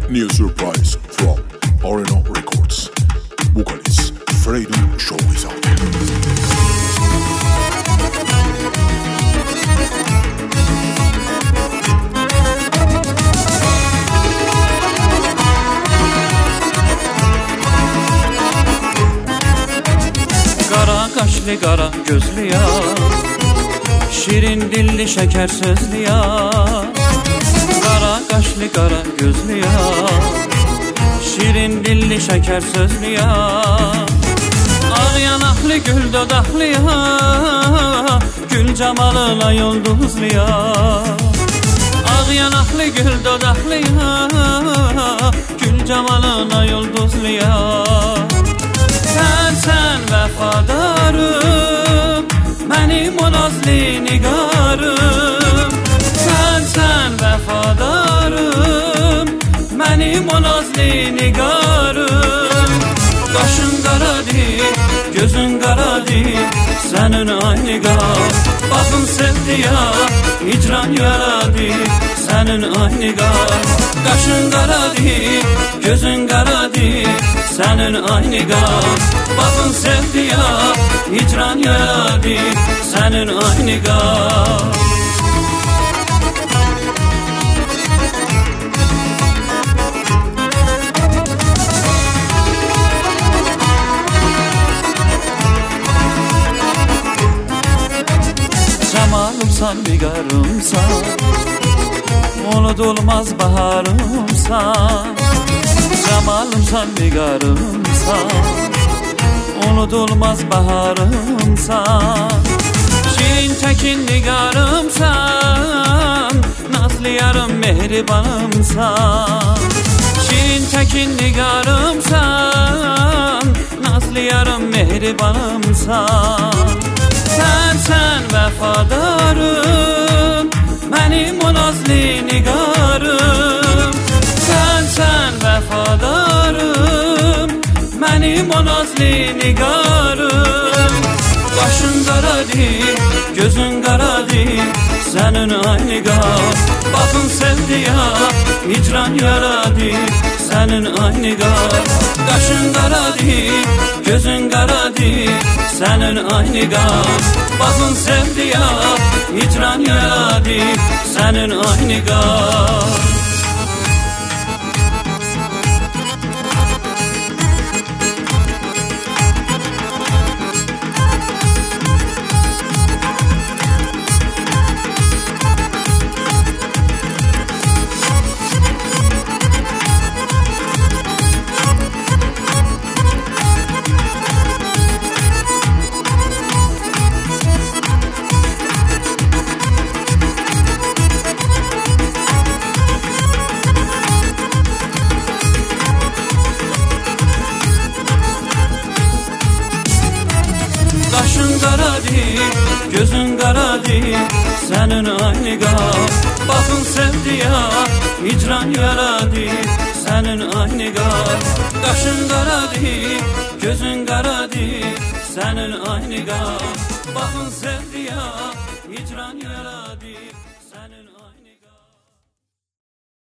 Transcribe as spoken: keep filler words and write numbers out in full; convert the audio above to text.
New surprise from Arena Records. Vocalist Freedom Show is out. Kara kaşlı kara gözlü ya, şirin dilli şeker sözlü ya. Kara kaşlı kara gözlü ya, şirin dilli şeker sözlü ya. Ağ yanaklı gül dodaklı ya, gül cemalına yıldızlı ya. Ağ yanaklı gül dodaklı ya, gül cemalına yıldızlı ya. Sen sen vefadarım, benim o nazlı nigarım. Sen sen vefadarım, benim o nazlı nigarım. Kaşın kara değil, gözün kara değil, senin aynı kal. Bakın sevdi ya, hicran yaradı, senin aynı kal. Kaşın kara değil, gözün kara değil, senin aynı kal. Bakın sevdi ya, hicran yaradı, senin aynı kal. Cemalımsan nigarımsan, unutulmaz baharımsan. Cemalımsan nigarımsan, unutulmaz baharımsan. Şirin tekin nigarımsan, nazlı yarım mehribanımsan. Şirin tekin nigarımsan, nazlı yarım mehribanımsan. Sen sen vefadarım, benim o nazlı nigarım. Sen sen vefadarım, benim o nazlı nigarım. Kaşın kara değil, gözün kara değil, senin aynı kal. Bakın sevdi ya, hicran yaradı, senin aynı kal. Kaşın kara değil, gözün kara değil, senin aynı kal. Bakın sevdi ya, hicran yaradı, senin aynı kal. Kaşın kara değil, gözün kara değil, senin aynı kal. Bakın sevdi ya, hicran yaradı, senin aynı kal. Kaşın kara değil, gözün kara değil, senin aynı kal. Bakın sevdi ya, hicran yaradı.